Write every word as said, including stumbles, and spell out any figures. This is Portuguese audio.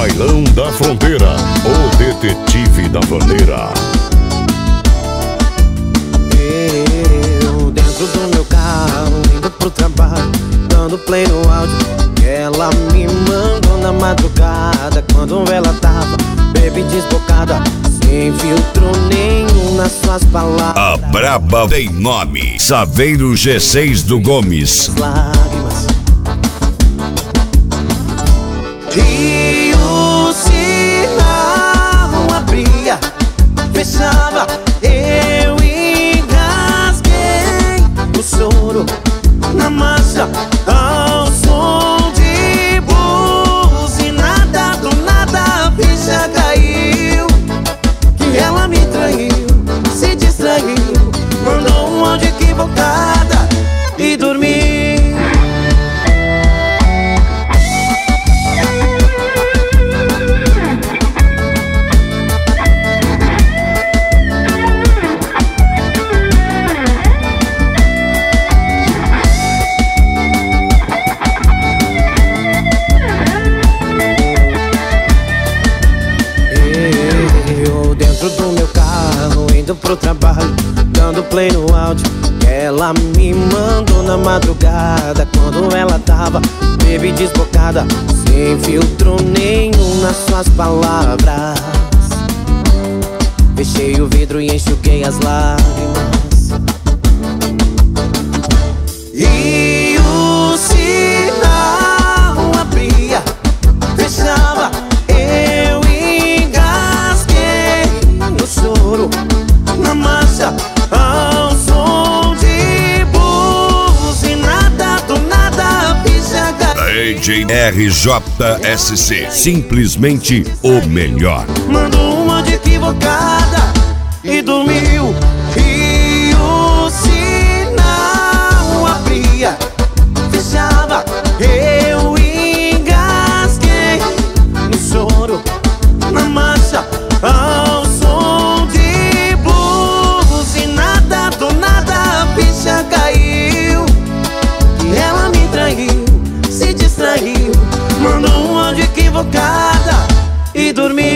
Bailão da Fronteira, o detetive da bandeira. Eu dentro do meu carro, indo pro trabalho, dando play no áudio que ela me mandou na madrugada, quando ela tava baby desbocada, sem filtro nenhum nas suas palavras. A braba tem nome, Saveiro G seis do Gomes. Lágrimas. E o sinal abria, fechava, eu engasguei o choro na marcha, ao som de buzinada. Do nada a ficha caiu, que ela me traiu, se distraiu, mandou um áudio equivocada e dormiu. Do meu carro, indo pro trabalho, dando play no áudio que ela me mandou na madrugada, quando ela tava baby desbocada, sem filtro nenhum nas suas palavras. Fechei o vidro e enxuguei as lágrimas. E o sinal abria, fechava, eu choro na marcha, ao som de buzinada. Do nada a ficha caiu. D J R J S C, simplesmente o melhor. Mandou uma de equivocada e dormiu. E o sinal abria, fechava, eu engasguei no choro na marcha, ao som de buzinada. Do nada a ficha caiu, que ela me traiu, se distraiu, mandou um áudio equivocada e dormiu.